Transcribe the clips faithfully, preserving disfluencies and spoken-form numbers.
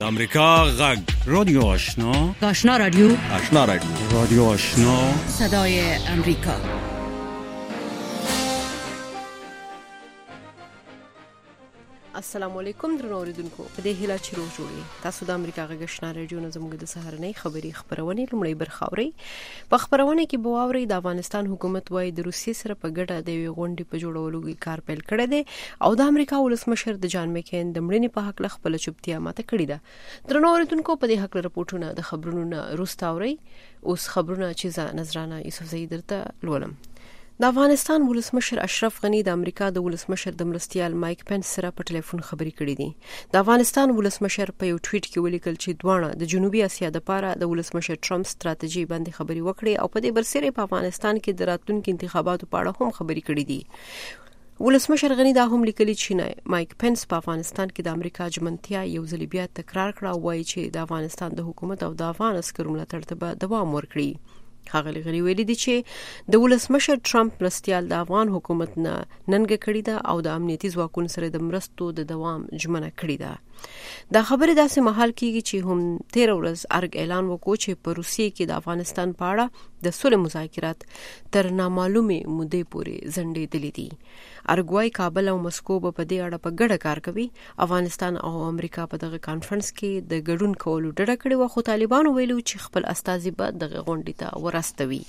امریکا غږ رادیو آشنا آشنا رادیو آشنا رادیو رادیو آشنا صدای امریکا. السلام علیکم درنو اوریدونکو، په دې هیله چې روغ جوړی تاسو د امریکا غږ آشنا رادیو نه زموږ د سهارنۍ خبري خبرونه لومړی برخه اورئ. په خبرونه کې به واورئ د افغانستان حکومت وايي د روسیې سره په ګډه د یوې غونډې په جوړولو کې کار پیل کړی دی او د امریکا ولسمشر د جان مکین د مړینې په حق له خپل چوپتیا ماته کړې ده. درنو اوریدونکو، په دې حق له رپورټونه د خبرونو نه روستا اورئ. اوس خبرونه چې ز نظرانه یوسف زئی درته لولم. د افغانستان ولسمشر اشرف غنی د امریکا د ولسمشر د مرستیال مایک پنس سره په ټلیفون خبرې کړې دي. د افغانستان ولسمشر په یو ټویټ کې ولیکل چې دواړه د جنوبي اسیا د پاره د ولسمشر ټرمپ ستراتیژي باندې خبرې وکړې او په دې برسره په افغانستان کې د راتلونکو انتخاباتو په اړه هم خبرې کړې دي. ولسمشر غنی دا هم لیکلي چې مایک پنس په افغانستان کې د امریکا جمنتیا یو ځل بیا تکرار کړه او وایي چې د افغانستان د حکومت او د افغان عسکرو ملاتړ ته دوام ورکړي. ښاغلي غنی ویلي دي چې د ولسمشر ټرمپ مرستیال د افغان حکومت نه ننګه کړې ده او د امنیتي ځواکونو سره د مرستو د دوام ژمنه کړې ده. دا خبره داسې مهال کېږي چې هم تیر ورځ ارګ اعلان وکړ چې په روسیې کې د افغانستان په اړه د صلح مذاکرات تر نامعلومه مودې پورې ځنډېدلې دي. ارګوای کابل او مسکو په دې اړه په ګډه کار کوي. افغانستان او امریکا په دغه کانفرنس کې د ګډون کولو ډډه کړې و، خو طالبانو ویلو چې خپل استازي به دغه غونډې ته ورستوي.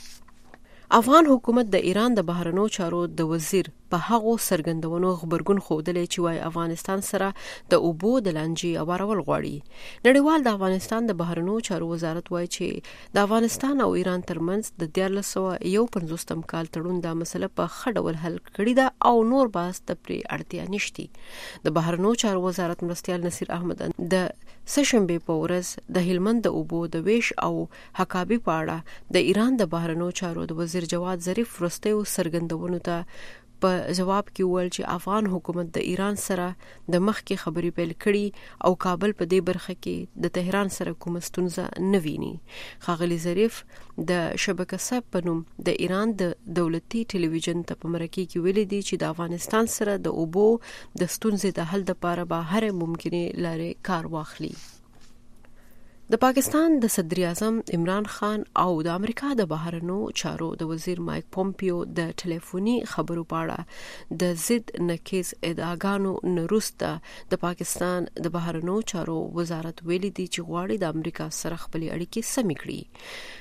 افغان حکومت د ایران د بهرنیو چارو د وزیر په هغو سرګندونو خبرګون خوده چې وايي افغانستان سره د اوبو د لانجې اورول غواړي. نړیوال د افغانستان د بهرنیو چارو وزارت وايي چې د افغانستان او ایران ترمنځ د دیارلس سوه یو پنځوستم کال تړون د مسله په ښه ډول حل کړی ده او نور بحث ته پرې اړتیا نشته. د بهرنیو چارو وزارت مرستیال نصیر احمد د سشنبه په ورځ د هلمند د اوبو د ویش او حکابي په اړه د ایران د بهرنیو چارو د وزیر جواد ظریف ورستیو سرګندونو ته په جواب کې وویل چې افغان حکومت د ایران سره د مخکې خبرې پیل کړي او کابل په دې برخه کې د تهران سره کوم ستونزه نه ویني. ښاغلي ظریف د شبکه سب په نوم د ایران د دولتي ټلویزیون ته په مرکه کې ویلي دي چې د افغانستان سره د اوبو د ستونزې د حل لپاره به هر ممکنه لارې کار واخلي. د پاکستان د صدر اعظم عمران خان او د امریکا د بهرنیو چارو د وزیر مایک پومپیو د ټلیفوني خبرو په اړه د ضد نقیض ادعاګانو وروسته د پاکستان د بهرنیو چارو وزارت ویلي دي چې غواړي د امریکا سره خپل اړیکې سمې کړي.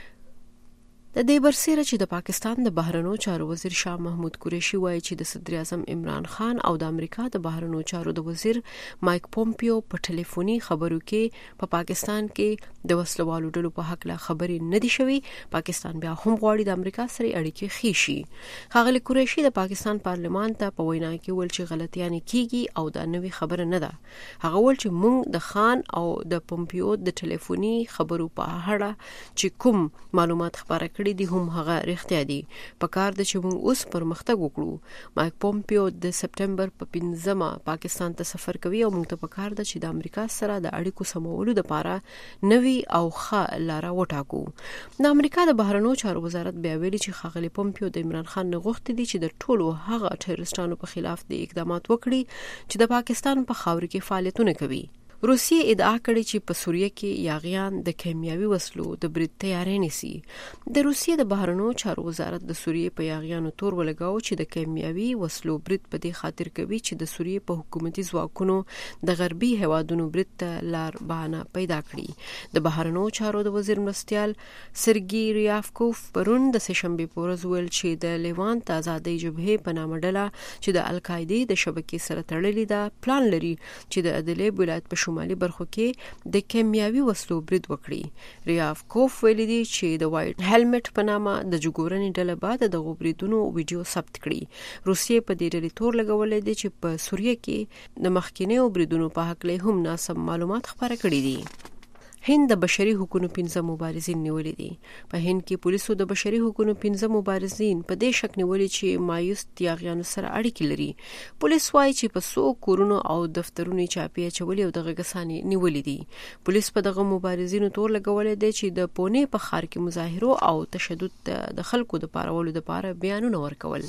د دې برسره چې د پاکستان د بهرنیو چارو وزیر شاه محمود قریشي وایي چې د صدر اعظم عمران خان او د امریکا د بهرنیو چارو د وزیر مایک پومپیو په ټلیفوني خبرو کې په پا پاکستان کې د وسلوالو ډلو په حق له خبرې نه دي شوي. پاکستان بیا هم غواړي د امریکا سره اړیکې ښې شي. ښاغلي قریشي د پاکستان پارلمان ته په وینا کې ویل چې غلطیانې کیږي او دا نوې خبره نه ده. هغه ویل چې موږ د خان او د پومپیو د ټلیفوني خبرو په اړه چې کوم معلومات خبره کړي دي هم هغه رښتیا دي. په کار د چې موږ اوس پرمختګ وکړو. مایک پومپیو د سپټمبر په پنځمه پاکستان ته سفر کوي او موږ ته په کار ده چې د امریکا سره د اړیکو سمولو لپاره نوي او ښه لاره وټاکو. د امریکا د بهرنیو چارو وزارت بیا ویلي چې ښاغلي پومپیو د عمران خان نه غوښتي دي چې د ټولو هغه ټیرورستانو په خلاف د اقدامات وکړي چې د پاکستان په خاور کې فعالیتونه کوي. روسیې ادعا کړې چې په سوریه کې یاغیان د کیمیاوي وسلو د برید تیاري نیسي. د روسیې د بهرنیو چارو وزارت د سوریې په یاغیانو تور ولګاو چې د کیمیاوي وسلو برید په دې خاطر کوي چې د سوریې په حکومتي ځواکونو د غربي هوادونو برید ته لار بهانه پیدا کړي. د بهرنیو چارو د وزیر مرستیال سرګي ریافکوف پرون د سشنبه په ورځ ویل چې د لیوانت آزادۍ جبهې په نامه ډله چې د القاعده د شبکې سره تړلې ده پلان لري چې د ادلیب ولایت په شمالي برخو کې د کیمیاوي وسلو برید وکړي. ریافکوف ویلي دي چې د وایټ هیلمټ په نامه د جګورنې ډله بعد د غوبریدونو ویډیو ثبت کړي. روسیې په دې ډلې تور لګولې دي چې په سوریه کې د مخکینیو بریدونو په حق له هم ناسم معلومات خبره کړي دي. هند د بشري حقوقو پنځه مبارزین نیولې دي. په هند کې پولیسو د بشري حقوقو پنځه مبارزین په دې شک نیولې چې مایوس یاغیانو سره اړیکې لري. پولیس وايي چې په څو کورونو او دفترونو چاپی چولې او دغه کسانې نیولې دي. پولیس په دغه مبارزینو تور لګولې دي چې د پونه په ښار کې مظاهرو او تشدد د خلکو د پارولو لپاره بیانونه ورکول.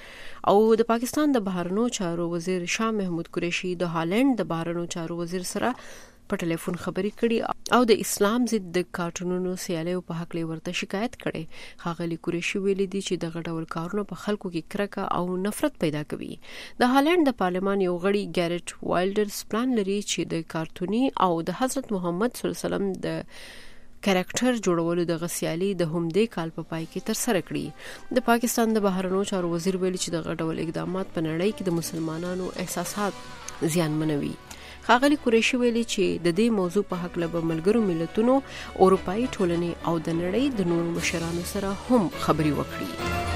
او د پاکستان د بهرنیو چارو وزیر شاه محمود قریشي د هالند د بهرنیو چارو وزیر سره په ټلیفون خبرې کړي او د اسلام ضد د کارټونونو سیالیو په حق لې ورته شکایت کړي. ښاغلي قریشي ویلي دي چې دغه ډول کارونه په خلکو کې کرکه او نفرت پیدا کوي. د هالند د پارلمان یو غړي ګیرټ وایلډرز پلان لري چې د کارتوني او د حضرت محمد صلی الله علیه وسلم د کریکټر جوړولو د غسیالي د همدې کال په پای کې تر سره کړي. د پاکستان د بهرنیو چارو وزیر ویلي چې دغه ډول اقدامات په نړۍ کې د مسلمانانو احساسات زیانمنوي. ښاغلي قریشي ویلي چې د دې موضوع په حق له ملګرو ملتونو، اروپایي ټولنې او د نړۍ د نورو مشرانو سره هم خبري وکړي.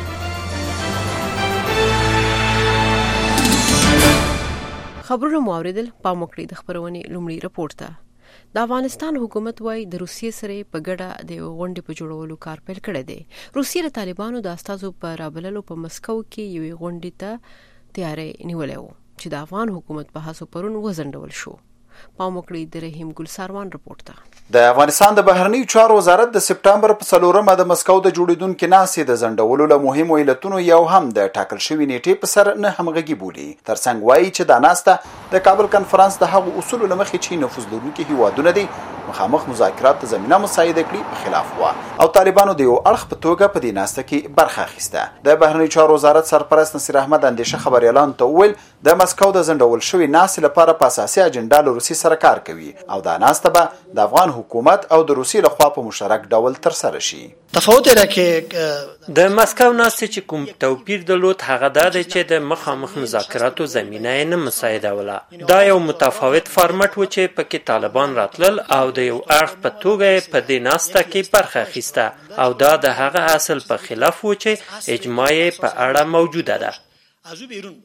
خبرونه مو اوریدل. پام وکړئ د خبرونې لومړی رپورټ ته. د افغانستان حکومت وايي د روسیې سره په ګډه د غونډې په جوړولو کار پیل کړی دی. روسیې د طالبانو د استازو په رابللو په مسکو کې یوې غونډې ته تیاری نیولې و چې د افغان حکومت په هڅو پرون وزنډول شو. پام وکړئ د رحیم ګل ساروان رپورټ ته. د افغانستان د بهرنیو چارو وزارت د سپټمبر په څلورمه د مسکو د جوړیدونکو ناستې د زندولو له مهمو علتونو یو هم د ټاکل شوی نیټې په سر نه همغږي بولي. ترڅنګ وایي چې دا ناسته د کابل کنفرانس د هغو اصولو له مخې چې نفوذ لرونکي هیوادونه دي مخامخ مذاکرات ته زمینه مساعده کړي په خلاف و او طالبانو د یو اړخ په توګه په دې ناسته کې برخه اخیسته. د بهرنیو چارو وزارت سرپرست نصیر احمد اندیشه خبري اعلان ته وویل د مسکو د زندول شوی ناستې لپاره په اساسي اجنډا له روسي سره کار کوي او دا ناسته به د افغان حکومت او د روسي لخوا په مشترک ډول تر سره شي. تفاوت را کې د مسکو ناستې چې کوم توپیر درلود هغه دا دی چې د مخامخ مذاکراتو زمینه نه مساعدوله. دا یو متفاوت فارمټ و چې پکې طالبان راتلل او د یو اړخ په توګه په دې ناسته کې برخه اخیسته او دا د هغه اصل په خلاف و چې اجماع په اړه موجوده ده.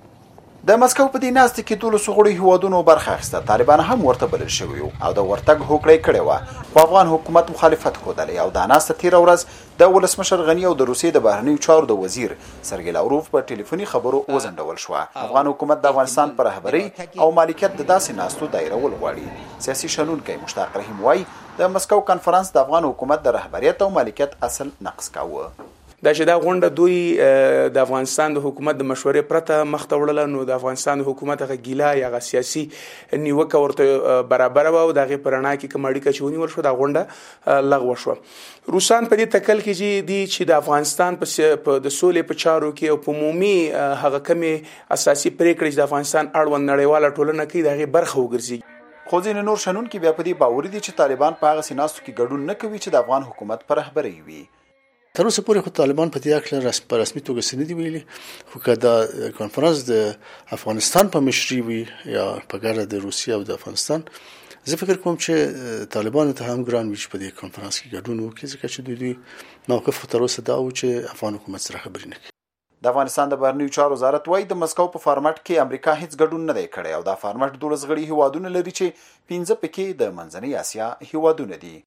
د مسکو په دې ناسته کې ټول سغړي هیوادونو برخه اخیسته. طالبان هم ورته بلل شوی او د ورتګ هوکړه کړې و خو افغان حکومت مخالفت ښودلی او دا ناسته تیر ورځ د ولسمشر غنی او د روسیې د بهرنیو چارو د وزیر سرګی لاوروف په ټلیفوني خبرو وزندول شو. افغان حکومت د افغانستان پر رهبري او مالکیت د داسې ناستو دایره ول غواړي. سیاسي شنونکی مشتاق رحیم وایي د مسکو کنفرانس د افغان حکومت د رهبریت او مالکیت اصل نقض کاوه. دا چې دا غونډه دوی د افغانستان د حکومت د مشورې پرته مخ ته وړله نو د افغانستان د حکومت هغه ګیله یا هغه سیاسي نیوکه ورته برابره وه او د هغې په رڼا کې کوم اړیکه چې ونیول شوه دا غونډه لغوه شوه. روسان په دې تکل کې دي چې د افغانستان په د سولې په چارو کې او په عمومي هغه کمې اساسي پرېکړې چې د افغانستان اړوند نړیواله ټولنه کوي د هغې برخه وګرځي. خو ځینې نور شنونکي بیا په دې باوري دي چې طالبان په هغسې ناستو کې ګډون نه کوي چې د افغان حکومت په رهبرۍ وي. تر اوسه پورې خو طالبان په دې اړه په رسمي توګه څه نه دي ویلي خو که دا کنفرانس د افغانستان په مشري وي یا په ګډه د روسیې او د افغانستان زه فکر کوم چې طالبانو ته هم ګران وي چې په دې کنفرانس کې ګډون وکړي ځکه چې دوی دوی موقف تر اوسه دا و چې افغان حکومت سره خبرې نه کوي. د افغانستان د بهرنیو چارو وزارت وايي د مسکو په فارمټ کې امریکا هیڅ ګډون نه دی کړی او دا فارمټ دولس غړي هیوادونه لري چې پنځه پکې د منځنۍ اسیا هیوادونه دي.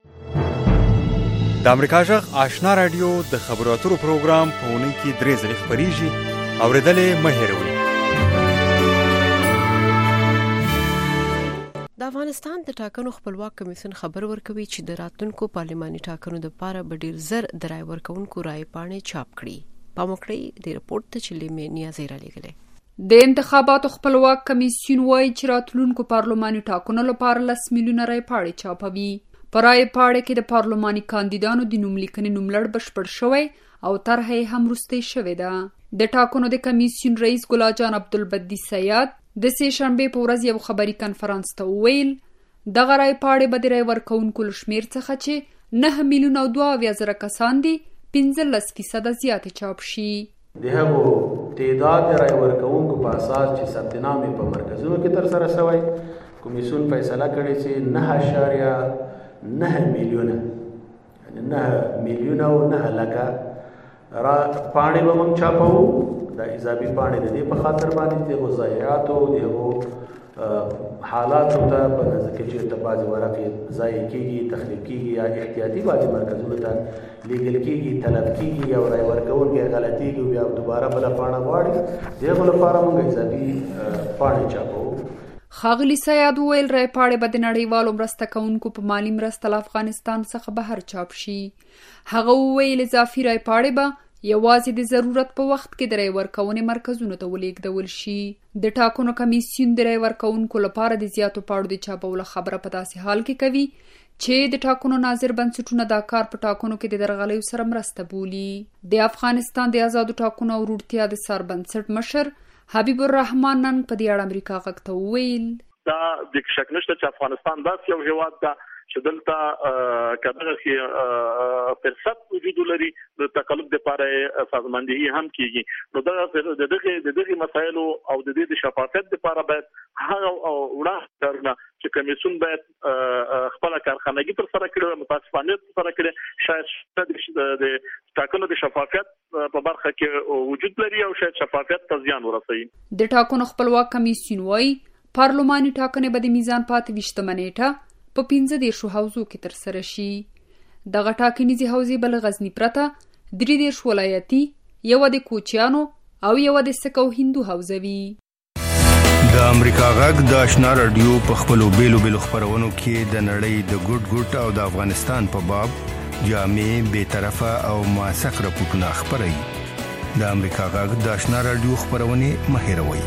د امریکا جغ آشنا رادیو د خبرو اترو پروګرام په اونۍ کې درې ځلې خپریږي اوریدل یې مه هېروئ. د افغانستان د ټاکنو خپلواک کمیسیون خبر ورکوي چې د راتلونکو پارلماني ټاکنو لپاره به ډیر زر د رای ورکوونکو رای پاڼې چاپ کړي. پام وکړئ د رپورټ ته چې لیمې نیازي را لېږلی. د انتخاباتو خپلواک کمیسیون وایي چې راتلونکو پارلماني ټاکنو لپاره لس میلیونه رای پاڼې چاپوي. په رای پاڼې کې د پارلماني کاندیدانو د نوملیکنې نوملړ بشپړ شوی او طرح یې هم وروستۍ شوې ده. د ټاکنو د کمیسیون رئیس ګلا جان عبدالبدي سیاد د سې شنبې په ورځ یو خبري کنفرانس ته وویل دغه رای پاڼې به د رای ورکوونکو له شمېر څخه چې نه میلیونه او دوه اویا زره کسان دي پنځلس فیصده زیاتې چاپ شي. د هغو تعداد د رای ورکوونکو په اساس چې ثبت نام یې په مرکزونو کې تر سره شوی کمیسیون فیصله کړې چې نه اشاریه نه میلیونه یعنی نه میلیونه او نه لکه را پاڼې به موږ چاپو. دا اضافي پاڼې د دې په خاطر باندې د هغو ضایعاتو د هغو حالاتو ته په نظر کې چېرته بعضې ورقې ضایع کېږي تخریب کېږي یا احتیاطي بعضې مرکزونو ته لیږل کېږي تلف کېږي یا رای ورکوونکی غلطېږي او بیا دوباره بله پاڼه غواړي د هغو لپاره موږ اضافي پاڼې چاپو. ښاغلي سیاد وویل رای پاڼې به د نړیوالو مرسته کوونکو په مالي مرسته له افغانستان څخه بهر چاپ شي. هغه وویل اضافي رای پاڼې به یوازې د ضرورت په وخت کې د رای ورکونې مرکزونو ته ولېږدول شي. د ټاکنو کمیسیون د رای ورکونکو لپاره د زیاتو پاړو د چاپولو خبره په داسې حال کې کوي چې د ټاکنو ناظر بنسټونه دا کار په ټاکنو کې د درغلیو سره مرسته بولي. د افغانستان د آزادو ټاکنو او وروړتیا د سر بنسټ مشر حبیب الرحمن نن په دې اړه امریکا غږ ته وویل دا د شک نشته چې افغانستان داسې یو هیواد ده چې دلته کله چې فرصت وجود لري د تقلب لپاره سازماندهي هم کیږي. نو دا د دغه د دغه مسایلو او د دې د شفافیت لپاره باید هغه وړاندې کړنه چې کمیسیون باید خپل کارخانګي تر سره کړي، متاسفانه تر سره کړي. شاید د ټاکنو د شفافیت په برخه کې وجود لري او شاید شفافیت ته زیان ورسوي. د ټاکنو خپلواک کمیسیون وايي پارلماني ټاکنې به د میزان پاتې ویشتمه نیټه په پنځه دیرشو حوزو کې تر سره شي. دغه ټاکنیزې حوزې به له غزني پرته درې دیرش ولایتي، یوه د کوچیانو او یوه د سکو هندو حوزه وي. د امریکا غږ د آشنا رادیو په خپلو بیلو بیلو خپرونو کې د نړۍ د ګوټ ګوټ او د افغانستان په باب جامع، بیطرفه او موثق راپورټونه خپروي. د امریکا غږ د آشنا رادیو خپرونې مه هېروئ.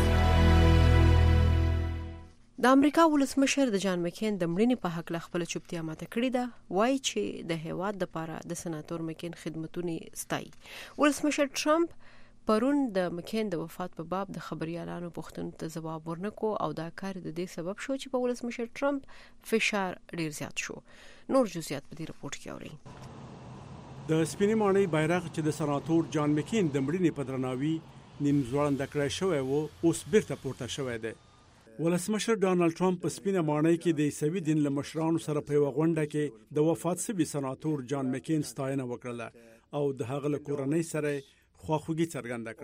د امریکا ولسمشر د جان مکین د مړینې په حق له خپل چوپتیا ماته کړې ده. وایي چې د هیواد لپاره د سناتور مکین خدمتونه ستایي. ولسمشر ټرمپ پرون د مکین د وفات په باب د خبريالانو پوښتنو ته ځواب ورنکو او دا کار د دې سبب شو چې په ولسمشر ټرمپ فشار ډیر زیات شو. نور جزئیات په دې رپورت کې اورئ. د سپینې ماڼۍ بیرغ چې د سناتور جان مکین د مړینې په درناوي نیم ځوړنده کړی شوی و اوس بیرته پورته شوی دی. ولسمشر ډانلډ ټرمپ په سپینه ماڼۍ کې د عیسوي دین له مشرانو سره په یوه غونډه کې د وفات شوي سناتور جان مکین ستاینه وکړه او د هغه له کورنۍ سره خواخوږي څرګنده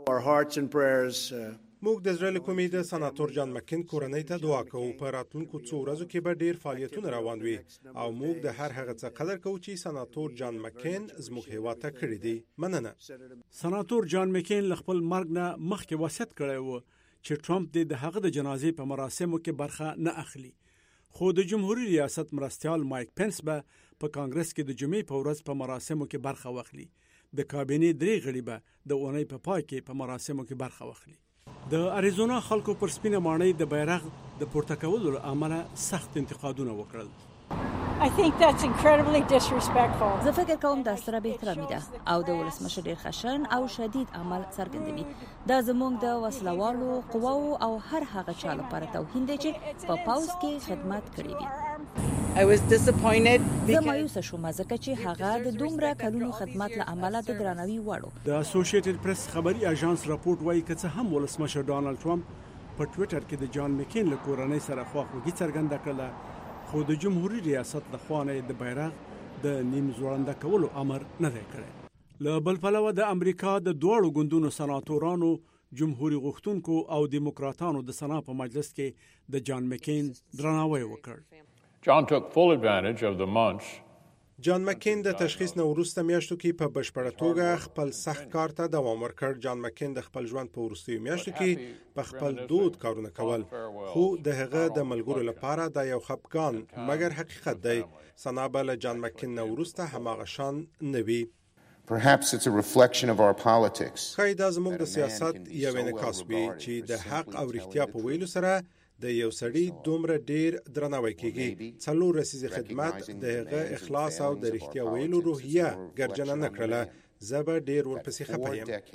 کړه. موږ د زړه له کومې د سناتور جان مکین کورنۍ ته دعا کوو. په راتلونکو څو ورځو کې به ډیر فعالیتونه روان وي او موږ د هر هغه څه قدر کوو چې سناتور جان مکین زموږ هیواد ته کړی دی. مننه. سناتور جان مکین له خپل مرګ نه مخکې وصیت کړی و چې ټرمپ د هغه د جنازې په مراسمو کې برخه نه اخلي. خو د جمهوریت ریاست مرستیال مایک پنس به په کانګرس کې د جمعې په ورځ په مراسمو کې برخه واخلي. د کابینې درې غړي به د اونۍ په پای کې په مراسمو کې برخه واخلي. د اریزونا خلکو پر سپینه ماڼۍ د بیرغ د پورته کولو له امله سخت انتقادونه وکړل. I think that's incredibly disrespectful. زه فکر کوم دا ستره بې احترامي ده او د ولسمشر ډېر خشن او شدید عمل څرګندوي. دا زموږ د وسلوالو قواو او هر هغه چا لپاره توهین دی چې په پاوز کې خدمت کړی وي. I was disappointed because زه مایوسه شوم ځکه چې هغه د دومره کلونو خدمت له امله د درناوي وړ و. د اسوسییټډ پریس خبري اژانس راپورټ وایي که څه هم ولسمشر ډانلډ ټرمپ په ټوئیټر کې د جان مکین له کورنۍ سره خواخوږي څرګنده کړه، خو د جمهوریت ریاست له خوا نه د بیرغ د نیم ځوړنده کولو امر نه دی کړی. له بل پلوه د امریکا د دواړو ګوندونو سناتورانو، جمهوریت غوښتونکو او دیموکراتانو د سنا په مجلس کې د جان مکین درناوی وکړ. John took full advantage of the months. جان مکین د تشخیص نه وروسته میاشتو کې په بشپړه توګه خپل سخت کار ته دوام ورکړ. جان مکین د خپل ژوند په وروستیو میاشتو کې په خپل دود کارونه کول، خو د هغه د ملګرو لپاره دا یو خپګان مګر حقیقت دی. سنا به له جان مکین نه وروسته هماغه شان نه وي. Perhaps it's a reflection of our politics. ښایي دا زموږ د سیاست یو انعکاس وي چې د حق او رښتیا په ویلو سره د یو سړي دومره ډیر درناوی کیږي. څلور رسیزه خدمت د هغه اخلاص او د رښتیا ویلو روحیه ګرځنه نکړله. زه به ډیر ورپسې خپه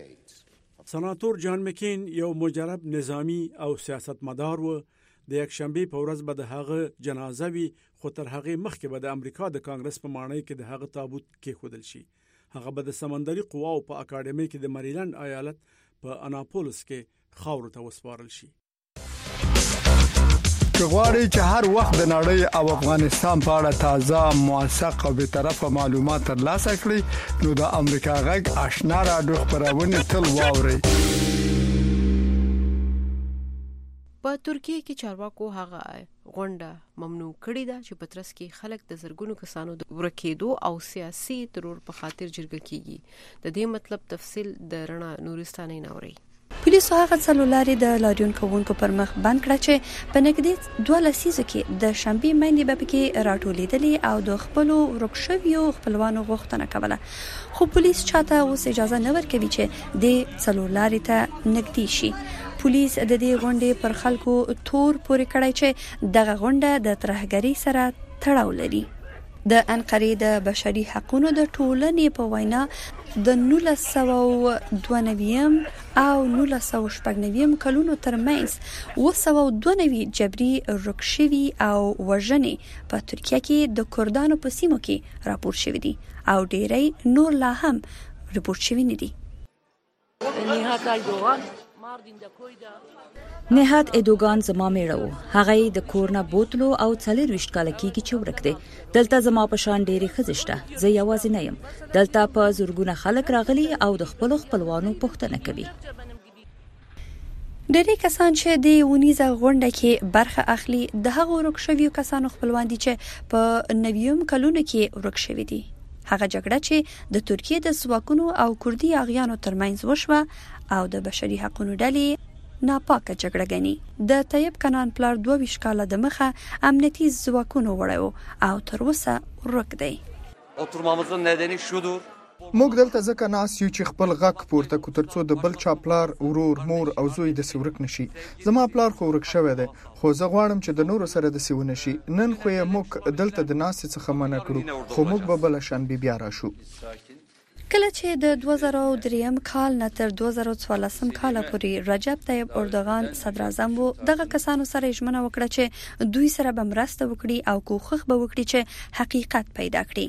یم. سناتور جان مکین یو مجرب نظامی او سیاستمدار و. د یک شنبه په ورځ به د هغه جنازه وي، خو تر هغه مخکې به د امریکا د کانګرس په ماڼۍ کې د هغه تابوت کېښودل شي. هغه به د سمندري قواو په اکاډمۍ کې د مریلند ایالت په اناپولس کې خاورو ته وسپارل شي. که غواړئ چې هر وخت د نړۍ او افغانستان په اړه تازه، موثق او بیطرفه معلومات ترلاسه کړئ نو د امریکا غږ آشنا رادیو خپرونه تل واورئ. په ترکیه کې چارواکو هغه غونډه ممنوع کړې ده چې په ترڅ کې خلک د زرګونو کسانو د ورکېدو او سیاسي ترور په خاطر جرګه کیږي. د دې مطلب تفصیل د رڼا نورستاني نوري. پولیسو هغه څلورلارې د لاریون کوونکو پر مخ بند کړه چې په نږدې دوه لسیزو کې د شنبې میندې به پکې راټولېدلې او د خپلو ورک شویو خپلوانو غوښتنه کوله. خو پولیس چاته اوس اجازه نه ورکوي چې د څلورلارې ته نږدې شي. پولیس د دې غونډې پر خلکو تور پورې کړی چې دغه غونډه د ترهګرۍ سره تړاو لري. د انقرې د بشري حقوقو د ټولنې په وینا د نولس سوه دوه نوي او نولس سوه شپږ نوي کلونو ترمنځ اووه سوه دوه نوي جبري ورک شوي او وژنې په ترکیه کې د کردانو په سیمو کې راپور شوي دي او ډېری نور لا هم راپور شوي نه دي. نهاد ایدوګان زما میړه و. هغه د کورنا بوتلو او څلور وشت کال کېږي چې ورک دی. دلته زما په شان ډېری ښځې شته. زه یوازې نه یم. دلته په زرګونه خلک راغلي او د خپلو خپلوانو پوښتنه کوي. ډېری کسان چې د ونیزه غونډه کې برخه اخلي د هغو ورک شویو کسانو خپلوان دي چې په نویم کلونو کې ورک شوي دي. هغه جګړه چې د ترکیه د ځواکونو او کردي اغیانو ترمنځ وشوه او د بشري حقوقو ډلې ناپاکه جګړه ګڼي. د طیب کنان پلار دوه ویشت کاله د مخه امنیتي ځواکونو وړو او تر اوسه ورک دی. Oturmamızın nedeni şudur. موږ دلته ځکه ناست یو چې خپل غږ پورته کړو ترڅو د بل چا پلار، ورور، مور او زوی د ورک نشي. زما پلار خو ورک شوی دی، خو زه غواړم چې د نورو سره د ونه شي. نن خو یې موږ دلته د ناست څخه منع کړو، خو موږ به بل شنبه بیا راشو. کله چې د دوه زره درې کال نه تر دوه زره څوارلس کال پورې رجب طیب اردوغان صدر اعظم وو، دغه کسانو سره ژمنه وکړه چې دوی سره به مرسته وکړي او کوښښ به وکړي چې حقیقت پیدا کړي.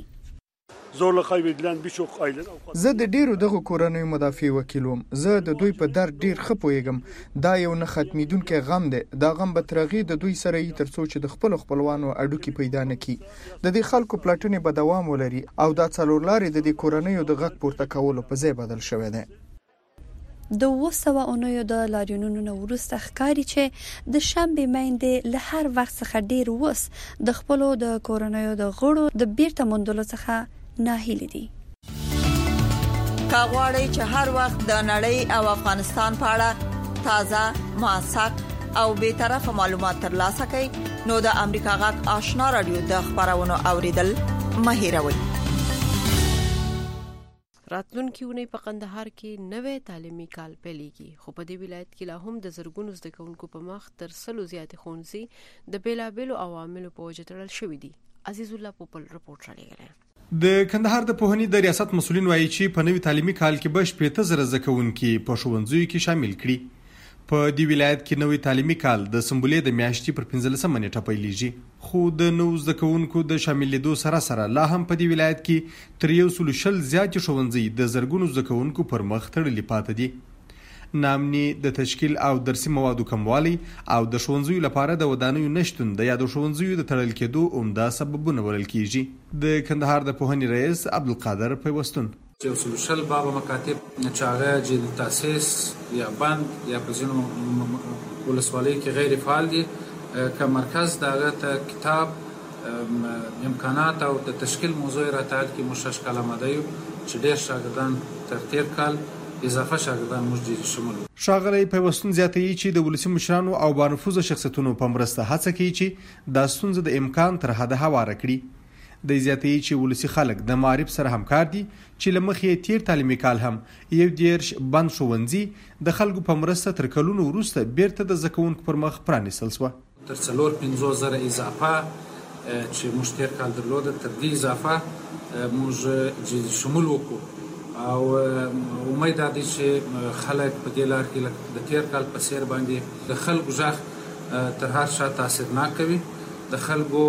زه د ډیرو دغه کورنیو مدافع وکیلوم. زه د دوی په درد ډیر ښه پوهیږم. دا یو نه ختمیدونکی غم دی. دا غم به ترغی د دوی سره یې ترڅو چې د خپل خپلوانو اډوکی پیدا نکړي. د دې خلکو پلاټونه به دوام ولري او دا څلورلارې د دې کورنیو د غږ پورته کولو په ځای بدل شوی دی. د اووه سوه اونیو د لاریونونو نه وروسته ښکاري چې د شنبې میندې له هر وخت څخه ډیر اوس د خپلو د کورنیو د غړو د بیرته موندلو څخه ناهیلې دي. کا غواړئ چې هر وخت د نړۍ او افغانستان په اړه تازه، موثق او بې طرفه معلومات ترلاسه کړئ نو د امریکا غږ آشنا رادیو د خبرونو اوریدل مه هېروئ. راتلونکي اونۍ په قندهار کې نوې تعلیمي کال پیلېږي، خو په دې ولایت کې لا هم د زرګونو زده کوونکو په مخ تر سلو زیاتې ښوونځي د بیلابیلو عواملو په وجه تړل شوي دي. عزیز الله پوپل رپورټ رالیږلی. د کندهار د پوهنې د ریاست مسؤلین وایي چې په نوي تعلیمي کال کې به شپېته زره زده کوونکي په ښوونځیو کې شامل کړي. په دې ولایت کې نوي تعلیمي کال د سنبلې د میاشتې پر پنځلسمه نیټه پیلېږي، خو د نوو زده کوونکو د شاملېدو سره سره لا هم په دې ولایت کې تر یو سلو شل زیاتې ښوونځي د زرګونو زده کوونکو پر مخ تړلي پاتې دي. نامني د تشکیل او درسي موادو کموالی او د ښوونځیو لپاره د ودانیو نشتون د یادو ښوونځیو د تړل کېدو عمده سببونه بلل کېږي. د کندهار د پوهنې رئیس عبدالقادر پیوستون یو سلو شل بابا مکاتب چې هغه جدي تاسیس یا بند یا په ځینو ولسوالۍ کې غیر فعال دي، که مرکز دغه ته کتاب امکانات او د تشکیل موضوع راته کې مشش کال آماده یو چې ډېر شاګردان تر تیر کال اضافه شاګردان موږ شمول. ښاغلی پیوستون زیاتوي چې د ولسي مشرانو او بانفوذه شخصیتونو په مرسته هڅه کوي چې دا ستونزه د امکان تر حده هواره کړي. د زیاتوي چې ولسي خلک د معارف سره همکار دي چې له مخې تیر تعلیمي کال هم یو دېرش بند ښوونځي د خلکو په مرسته تر کلونو وروسته بیرته د زده کوونکو پر مخ پرانیستل شوه. تر څلور پنځوس زره اضافه چې موږ تیر کال درلوده، تر دې اضافه موږ شمول وکړو او امید ده چې خلک په دې لار کې د تیر کال په څیر باندې د خلکو غږ تر هر شا تاثیرناک کوي. د خلکو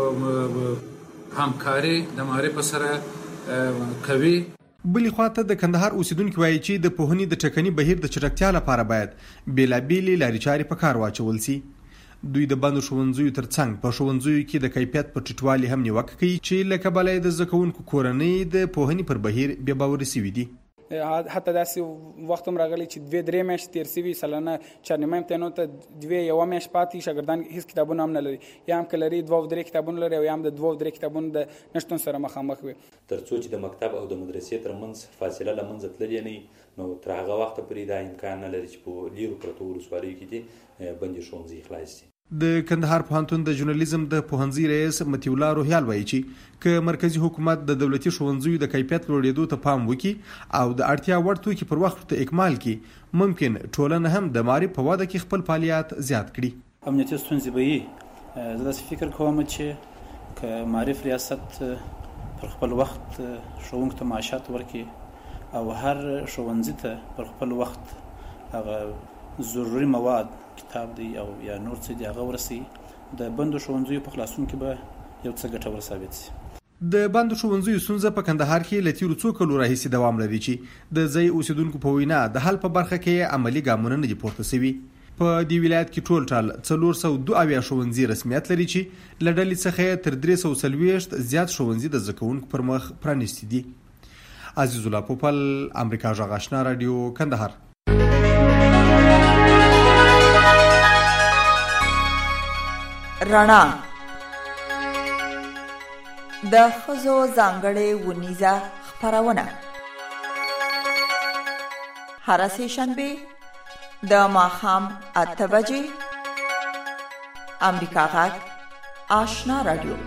همکاري د معارف سره کوي. بلې خواته د کندهار اوسیدونکو وایي چې د پوهنې د ټکني بهیر د چټکتیا لپاره باید بېلابېلې لارې چارې په کار واچول سي. دوی د بندو ښوونځیو ترڅنګ په ښوونځیو کې د کیفیت په ټیټوالي هم نیوکه کوي چې له کبله د زده کوونکو کورنۍ د پوهنې پر بهیر بې باوري سوي دي. حتی داسې وخت هم راغلی چې دوې درې میاشتې تېر سوي سلنه چهارنیمه امتحانونو ته دوې یوه میاشت پاتې شاګردان هېڅ کتابونه هم نه لري، یا هم که لري دوه او درې کتابونه لري او یا هم د دوه او درې کتابونو د نشتون سره مخامخ وي. تر څو چې د مکتب او د مدرسې ترمنځ فاصله له منځه تللې نه وي نو تر هغه وخته پورې دا امکان نه لري چې په لیرو پرتو ولسوالیو کې دې بندي ښوونځي خلاص شي. د کندهار پوهنتون د ژورنالیزم د پوهنځي رئیس مطیع الله روهیال وایي چې که مرکزی حکومت د دولتي ښوونځیو د کیفیت لوړېدو ته پام وکړي او د اړتیا وړ توکي پر وخت ته اکمال کړي، ممکن ټولنه هم د معرف په وده کې خپل فعالیت زیات کړي. امنیتي ستونزې به وي. زه داسې فکر کوم چې که معرف ریاست پر خپل وخت ښوونکو ته معاشات ورکړي او هر ښوونځي ته پر خپل وخت هغه ضروري مواد کتاب دی او یا نور څه دی هغه ورسي، د بندو ښوونځیو په خلاصون کې به یو څه ګټور ثابت شي. د بندو ښوونځیو ستونزه په کندهار کې له تیرو څو کلو راهیسې دوام لري چې د ځای اوسیدونکو په وینا د حل په برخه کې عملي ګامونه نه دي پورته شوي. په دې ولایت کې ټول ټال څلور سوه دوه اویا ښوونځي رسمیت لري چې له ډلې څخه تر درې سوه څلوېښت زیات ښوونځي د زده کوونکو پر مخ پرانیستي دي. عزیز الله پوپل، امریکا غږ آشنا رادیو، کندهار. رڼا د ښځو ځانګړې ونیزه خپرونه هره سه شنبه د ماښام اته بجې امریکا غږ آشنا رادیو.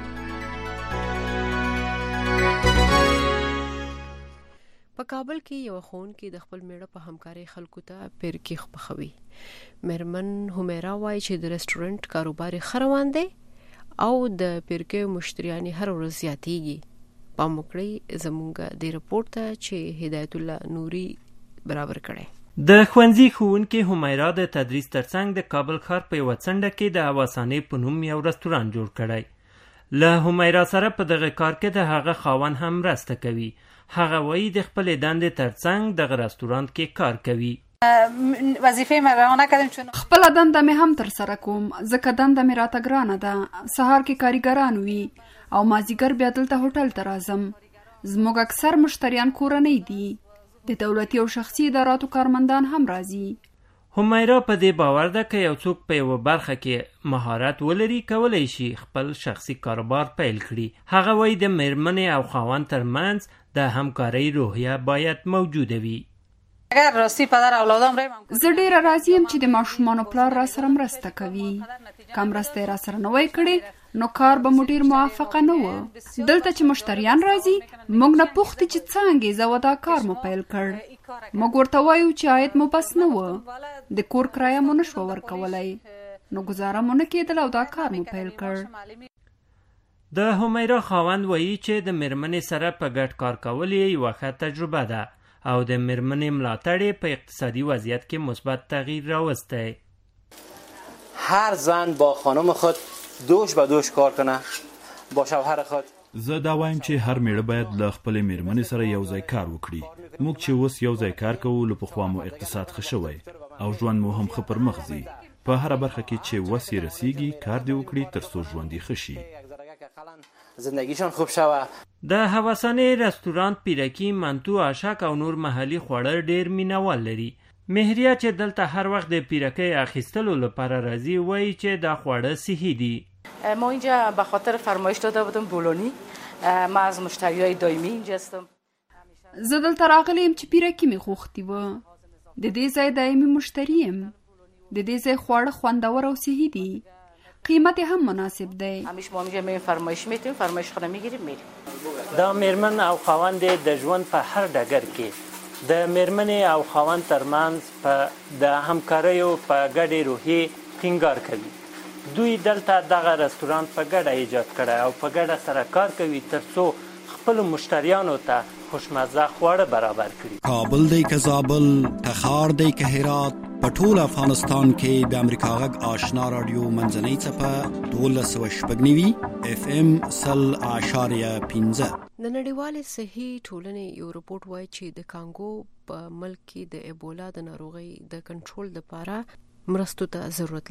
په کابل کې یو ښوونکی د خپل میړه په همکارۍ خلکو ته پیرکیخ پخوي. مېرمن همیرا وایي چې د رستورانت کاروبار ښه روان دی او د پیرکیو مشتریان هر ورځ زیاتېږي. پام وکړئ زموږ د رپورټ ته چې هدایت الله نوري برابر کړی. د ښوونځي ښوونکې همیرا د تدریس ترڅنګ د کابل ښار په یوه څنډه کې د هواسانې په نوم یو رستوران جوړ کړی. له همیرا سره په دغه کار کې د هغه خاوند هم مرسته کوي. هغه وایي د خپلې دندې ترڅنګ دغه رستورانت کې کار کوي. وظیفه مې روانه کړم چون خپل دنده مې هم تر سره کوم ځکه دنده مې راته ګرانه ده. سهار کې کاریګران وي او مازیګر بیا دلته هوټل ته راځم. زموږ اکثر مشتریان کورنۍ دي. د دولتي او شخصي اداراتو کارمندان هم راځي. همیرا په دې باور ده که یو څوک په یوه برخه کې مهارت ولري کولی شي خپل شخصي کاروبار پیل کړي. هغه وایي د مېرمنې او خاوند ترمنځ د همکارۍ روحیه باید موجوده وي. اگر راستی پدر اولادم ریم زه ډیره راضی یم چې د ماشومانو پلار را سره مرسته کوي. که مرسته را سره نه وای کړې نو کار به مو ډیر موافقه نه و. دلته چې مشتریان راځي موږ نه پوښتې چې څنګه زه دا کار مو پیل کړ. موږ ورته وایو چې عاید مو بس نه و، د کور کرایه مو نشوه ورکولی، نو ګزاره مو نه کېدل او دا کار مو پیل کړ. د همیرا خاوند وایي چې د مېرمنې سره په ګډ کار کول یې یوه ښه تجربه ده او د مېرمنې ملاتړ په اقتصادي وضعیت کې مثبت تغییر راوستی. هر زن با خانم خود دوش به دوش کار کنه با شوهر خود. زه دا وایم چې هر میړه باید له خپلې مېرمنې سره یو ځای کار وکړي. موږ چې اوس یو ځای کار کوو له پخوا مو اقتصاد ښه شوی او ژوند مو هم ښه پر مخ ځي. په هره برخه کې چې وس یې رسیږي کار دې وکړي تر څو ژوند یې ښه شي. زندگیشان خوب شوه. د هواسانې رستورانت پیرکي، منتو، آشک او نور محلي خواړه ډیر مینوال لري. مهریه چې دلته هر وخت د پیرکۍ اخیستلو لپاره راځي وایي چې دا خواړه صحي دي. ما اینجا به خاطر فرمایش داده بودم بولونی. ما از مشتریای دائمی اینجا هستم. زه دلته راغلی یم چې پیرکي مې غوښتي وه. د دې ځای دایمي مشتری یم. د دې ځای خواړه خوندور او صحي دي. قیمت هم مناسب دی. همیشه ما اینجا میریم فرمایش میتیم، فرمایش خونه میگیریم میریم. دا مېرمن او خاوند د ژوند په هر ډګر کې د مېرمنې او خاوند ترمنځ په د همکاریو په ګډې روحیې ټینګار کوي. دوی دلته دغه رستورانت په ګډه ایجاد کړی او په ګډه سره کار کوي تر څو خپلو مشتریانو ته خوشمزه خواړه برابر کړي. کابل دی که زابل، تخار دی که هرات، په ټول افغانستان کې د امریکا غږ آشنا رادیو منځنۍ څپه دولس سوه شپږ نوي اف ام سل اعشاریه پنځه. د نړیوالې صحي ټولنې یو رپورټ وایي چې د کانګو په ملک کې د ایبولا د ناروغۍ د کنټرول لپاره مرستو ته ضرورت لري.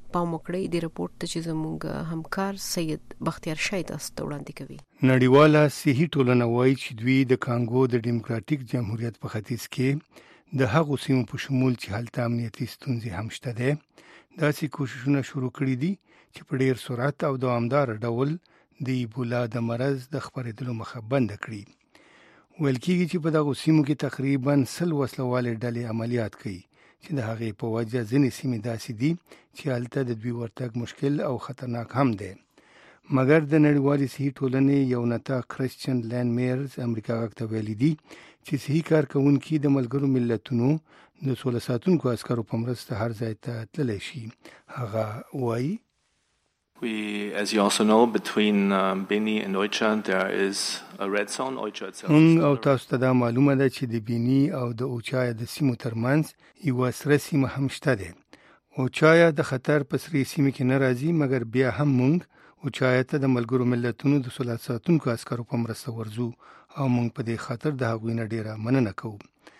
پام وکړي د رپورت ته چې زموږ همکار سید بختیار شاید است وړاندې کوي. نړیواله صحي ټولنه وایي چې دوی د کانګو د ډیموکراتیک جمهوریت په ختیځ کې د هغو سیمو په شمول چې هلته امنیتي ستونزې هم شته دي داسې کوششونه شروع کړي دي چې په ډیر سرعت او دوامدار ډول د ایبولا د مرض د خپرېدلو مخه بند کړي. ویل کېږي چې په دغو سیمو کې تقریبا سل وسلوالې ډلې عملیات کوي چې د هغې په وجه ځینې سیمې داسې دي چې هلته د دوی ورتګ مشکل او خطرناک هم دی. مګر د نړیوالې صحي ټولنې یو نطاق کرسچن لین میرز امریکا غږ ته ویلي دي چې صحي کارکوونکي د ملګرو ملتونو د سوله ساتونکو عسکرو په مرسته هر ځای ته تللی شي. هغه وایي We, as you also know, between um, Beni and Oicha, there is a red zone. Oicha itself. مونږ او تاسو ته دا معلومه ده چې د بینی او د اوچایا د سیمو ترمنځ یو سره سیمه هم شته ده. اوچایا د خطر په سری سیمه کې نه راځي مګر بیا هم مونږ اوچایا ته د ملګرو ملتونو د سوله ساتونکو عسکرو په مرسته ورځو او مونږ په دې خاطر د هغوی نه ډیره مننه کوو.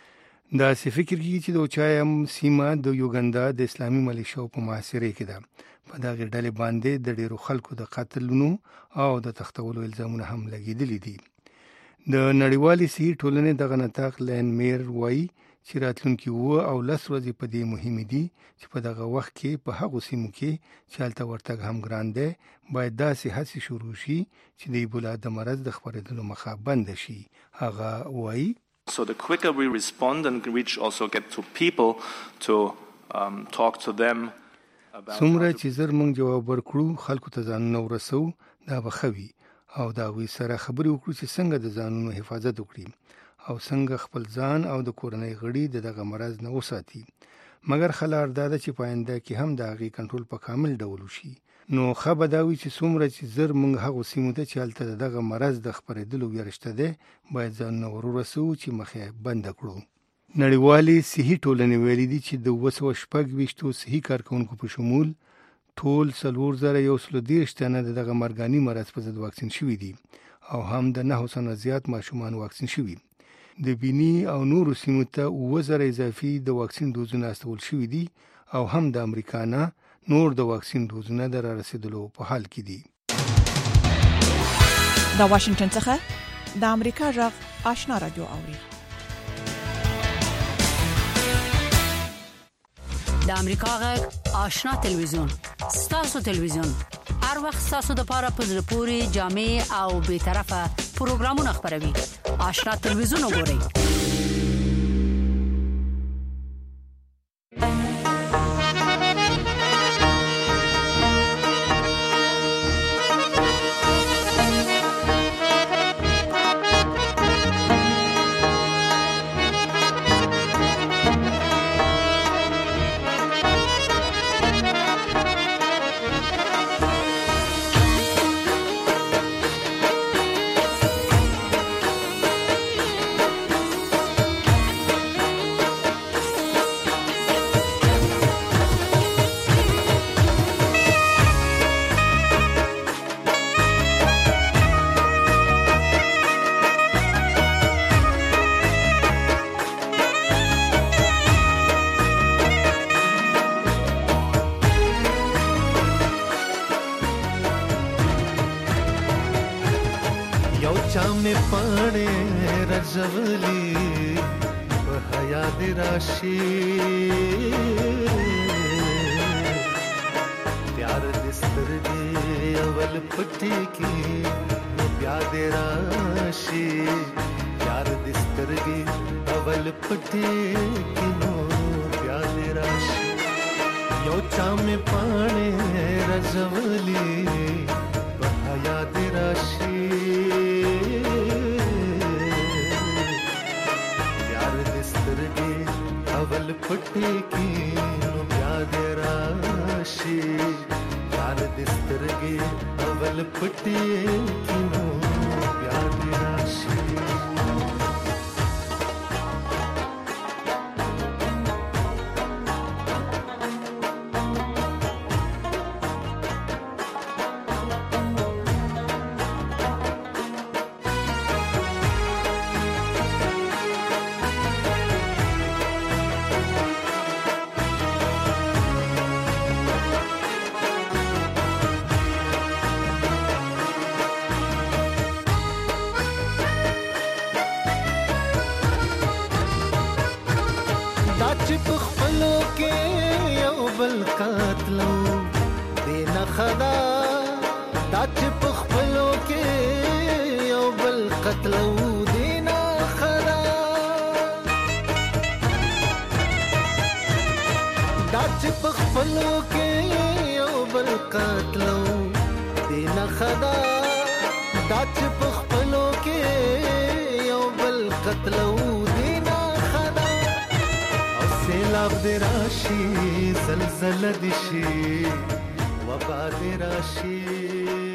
دا څه فکر کیږي چې د اوچایا سیمه د یوګندا د اسلامي ملیشو په محاصره کې ده. په دغه ډلې باندې د ډیرو خلکو د قتلونو او د تختولو الزامونه هم لګیدلي دي. د نړیوالې صحي ټولنې دغه نطاق لین میر وایي چې راتلونکي اوه او لس ورځې په دې مهمې دي چې په دغه وخت کې په هغو سیمو کې چې هلته ورتګ هم ګران دی باید داسې هڅې شروع شي چې د ایبولا د مرض د خپرېدلو مخه بنده شي. هغه وایي So the quicker we respond and reach also get to people to um, talk to them. څومره چې زر مونږ جواب ورکړو خلکو ته ځانونه ورسو دا به ښه وي او د هغوی سره خبرې وکړو چې څنګه د ځانونو حفاظت وکړي او څنګه خپل ځان او د کورنۍ غړي د دغه مرض نه وساتي. مګر ښه لار دا ده چې په آینده کې هم د هغې کنټرول په کامل ډول وشي. نو ښه به دا وي چې څومره چې زر مونږ هغو سیمو ته چې هلته د دغه مرض د خپرېدلو ویره شته دی باید ځانونه ور ورسوو چې مخه بنده کړو. نړیوالې صحي ټولنې ویلي دي چې د اوه سوه شپږ ویشتو صحي کارکوونکو په شمول ټول څلور زره یو سل دېرش تنه د دغه مرګاني مرض په ضد واکسین شوي دي او هم د نهو سنه زیات ماشومان واکسین شوي. د بینی او نورو سیمو ته اوه زره اضافي د واکسین دوزونه استول شوي دي او هم د امریکا نه نور د واکسین دوزونه د را رسیدلو په حال کې دي. د واشنگټن څخه د امریکا غږ آشنا رادیو اوري. د امریکا غږ آشنا تلویزیون ستاسو تلویزیون هر وخت ستاسو د پاره په زړه پوري جامع او به طرفه پروګرامونه خبروي. آشنا تلویزیون وګورئ. चामे पाने रजवली बहया दिराशी प्यार दिस्तर दे अवल पट्टी की प्यार राशि प्यार दिस्तर गे अवल पट्टी की नो प्यार राशि यो चामे पाने रजवली बहया दिराशी अवल पट्टी की नो प्याद राशि यार दिस्तर गे अवल पट्टी की नो प्याद राशि قتلو دینا خدا دا چې په خپلو کې یو بل قتلو دینا خدا دا چې په خپلو کې یو بل قتلو دینا خدا او سیلاب دی راشي زلزله دی شي وبا دی راشي